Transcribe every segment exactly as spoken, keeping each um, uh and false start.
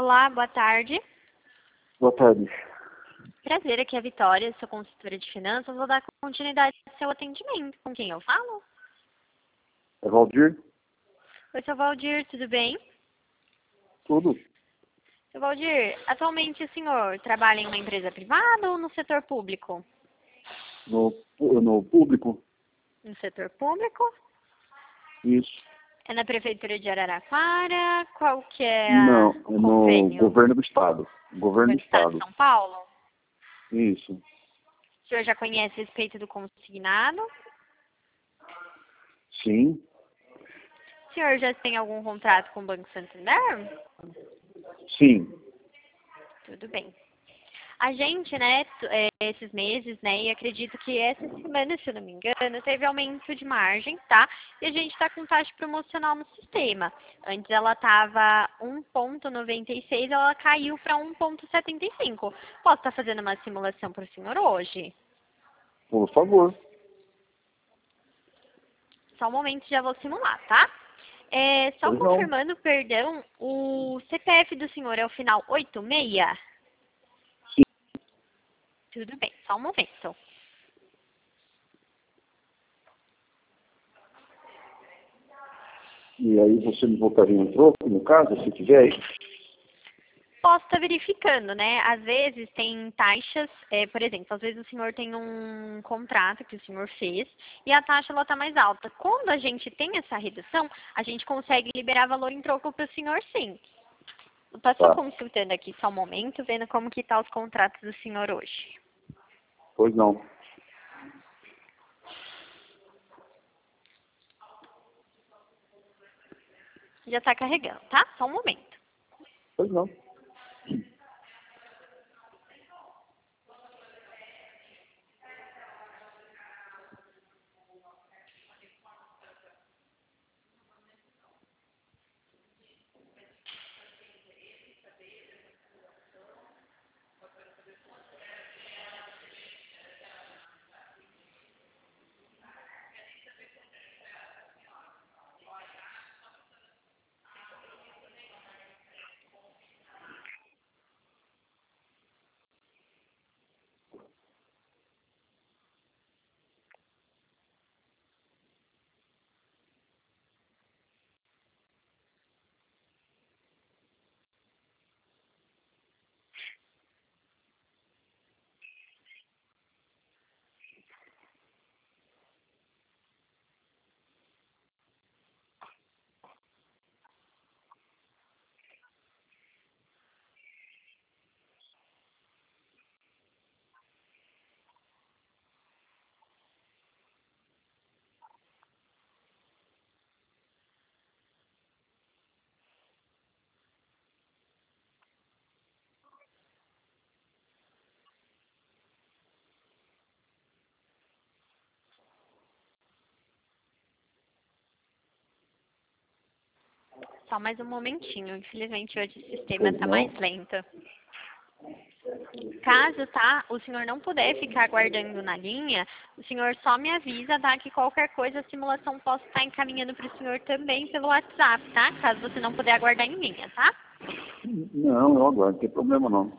Olá, boa tarde. Boa tarde. Prazer, aqui é a Vitória, sou consultora de finanças. Vou dar continuidade ao seu atendimento. Com quem eu falo? É Valdir? Oi, seu Valdir, tudo bem? Tudo? Seu Valdir, atualmente o senhor trabalha em uma empresa privada ou no setor público? No, no público? No setor público? Isso. É na Prefeitura de Araraquara? Qual que é Não, a, o é no convênio? governo do estado. Governo do Do Estado de estado. São Paulo? Isso. O senhor já conhece a respeito do consignado? Sim. O senhor já tem algum contrato com o Banco Santander? Sim. Tudo bem. A gente, né, t- é, esses meses, né, e acredito que essa semana, se eu não me engano, teve aumento de margem, tá? E a gente está com taxa promocional no sistema. Antes ela estava um vírgula noventa e seis, ela caiu para um vírgula setenta e cinco. Posso estar fazendo uma simulação para o senhor hoje? Por favor. Só um momento, já vou simular, tá? É, só Pois não. confirmando, perdão, o C P F do senhor é o final oitenta e seis? Sim. Tudo bem, só um momento. E aí você me voltaria um troco, no caso, se tiver? Posso estar verificando, né? Às vezes tem taxas, é, por exemplo, às vezes o senhor tem um contrato que o senhor fez e a taxa ela está mais alta. Quando a gente tem essa redução, a gente consegue liberar valor em troco para o senhor, sim. Eu estou só Tá. consultando aqui só um momento, vendo como que tá os contratos do senhor hoje. Pois não. Já está carregando, tá? Só um momento. Pois não. Só mais um momentinho. Infelizmente hoje o sistema Pois está não. mais lento. Caso, tá, o senhor não puder ficar aguardando na linha, o senhor só me avisa, tá, que qualquer coisa a simulação posso estar encaminhando para o senhor também pelo WhatsApp, tá? Caso você não puder aguardar em linha, tá? Não, eu aguardo, não tem problema não.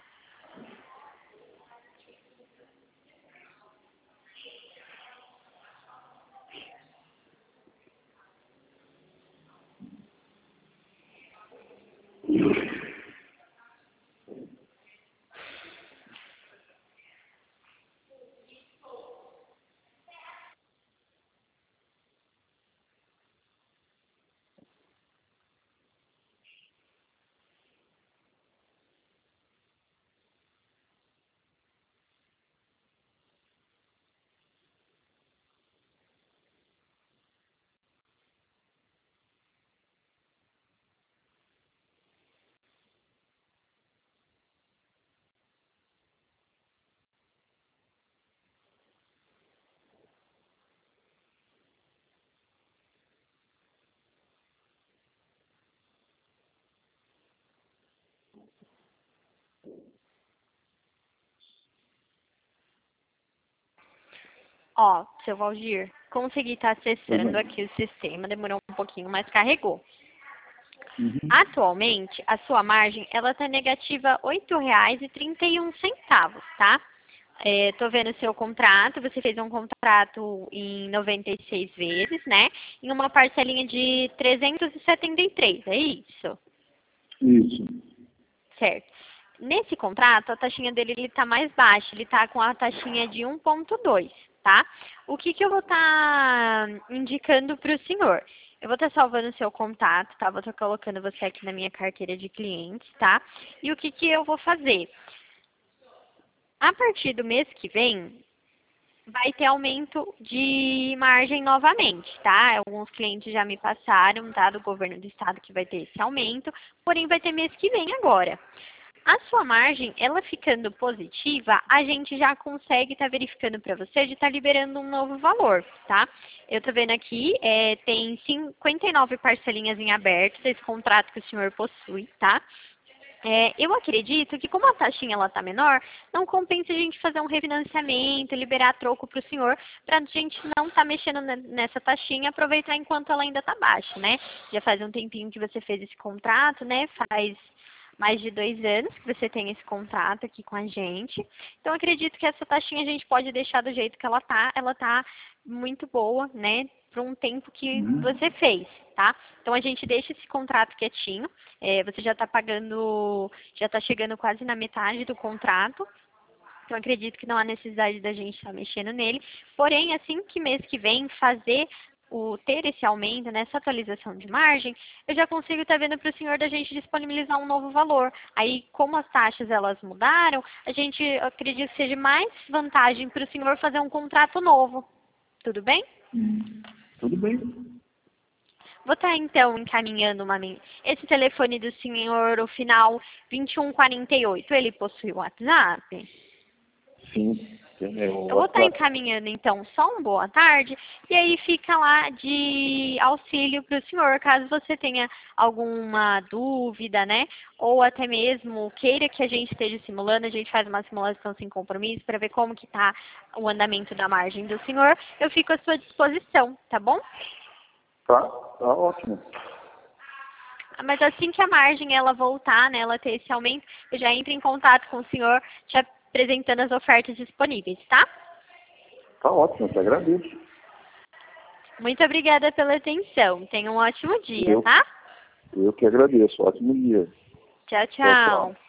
Ó, seu Valdir, consegui estar Pois acessando não. aqui o sistema, demorou um pouquinho, mas carregou. Uhum. Atualmente, a sua margem, ela está negativa oito reais e trinta e um centavos, tá? Estou vendo o seu contrato, você fez um contrato em noventa e seis vezes, né? Em uma parcelinha de trezentos e setenta e três, é isso? Isso. Certo. Nesse contrato, a taxinha dele está mais baixa, ele está com a taxinha de um ponto dois, tá? O que, que eu vou estar tá indicando para o senhor? Eu vou estar tá salvando o seu contato, tá? Vou estar tá colocando você aqui na minha carteira de clientes, tá? E o que, que eu vou fazer? A partir do mês que vem, vai ter aumento de margem novamente, tá? Alguns clientes já me passaram, tá? Do governo do estado que vai ter esse aumento, porém vai ter mês que vem agora. A sua margem, ela ficando positiva, a gente já consegue estar tá verificando para você de estar tá liberando um novo valor, tá? Eu tô vendo aqui, é, tem cinquenta e nove parcelinhas em aberto, esse contrato que o senhor possui, tá? É, eu acredito que como a taxinha ela tá menor, não compensa a gente fazer um refinanciamento, liberar troco para o senhor, para a gente não estar tá mexendo nessa taxinha, aproveitar enquanto ela ainda tá baixa, né? Já faz um tempinho que você fez esse contrato, né? Faz mais de dois anos que você tem esse contrato aqui com a gente. Então, acredito que essa taxinha a gente pode deixar do jeito que ela tá. Ela tá muito boa, né? Para um tempo que Uhum. você fez, tá? Então, a gente deixa esse contrato quietinho. É, você já está pagando, já está chegando quase na metade do contrato. Então, acredito que não há necessidade da gente estar mexendo nele. Porém, assim que mês que vem fazer o ter esse aumento, nessa atualização de margem, eu já consigo estar vendo para o senhor da gente disponibilizar um novo valor. Aí, como as taxas elas mudaram, a gente acredita que seja mais vantagem para o senhor fazer um contrato novo. Tudo bem? Tudo bem. Vou estar, então, encaminhando uma... Esse telefone do senhor, o final vinte e um quarenta e oito, ele possui o WhatsApp? Sim. É o Eu vou estar WhatsApp. encaminhando, então, só um boa tarde, e aí fica lá de auxílio para o senhor, caso você tenha alguma dúvida, né? Ou até mesmo queira que a gente esteja simulando, a gente faz uma simulação sem compromisso para ver como que está o andamento da margem do senhor. Eu fico à sua disposição, tá bom? Tá, tá ótimo. Mas assim que a margem ela voltar, né, ela ter esse aumento, eu já entro em contato com o senhor, te apresentando as ofertas disponíveis, tá? Tá ótimo, eu te agradeço. Muito obrigada pela atenção. Tenha um ótimo dia, Eu, tá? eu que agradeço. Ótimo dia. Tchau, Tchau, tchau. tchau.